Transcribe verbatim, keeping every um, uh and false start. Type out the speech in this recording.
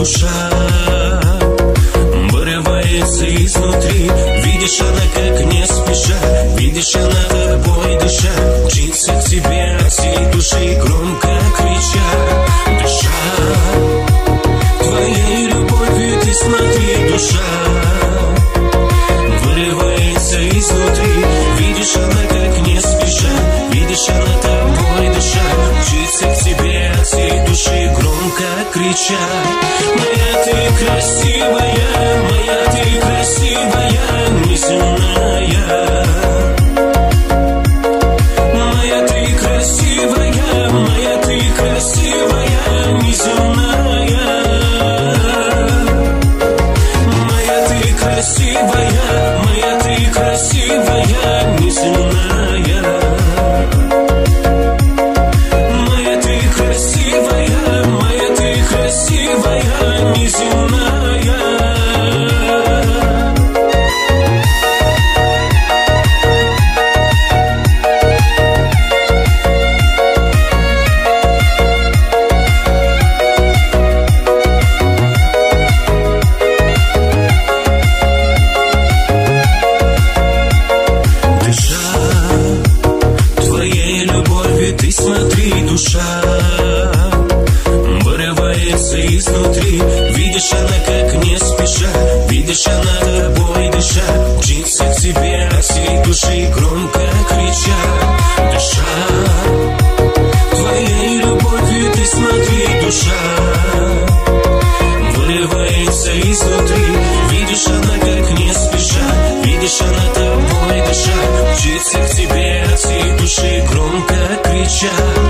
душа вырывается изнутри. Видишь, она как не спеша, видишь, она тобой дыша, мчится к тебе от всей души, громко крича, дыша. Твоей любовью ты смотри, душа вырывается изнутри. Видишь, она как не спеша, видишь, она тобой дыша, мчится к тебе от всей души, громко крича. Моя ты красивая, моя ты красивая, неземная. Моя ты красивая, моя ты красивая, неземная. Моя ты красивая, моя ты красивая, неземная. Моя ты красивая, моя ты красивая, неземная. Ты смотри, душа вырывается изнутри. Видишь, она как не спеша, видишь, она тобой дыша, мчится к тебе от всей души, громко крича, дыша. Твоей любовью ты смотри, душа вырывается изнутри. Видишь, она как не спеша, видишь, она тобой дыша, мчится к тебе от всей души, громко крича.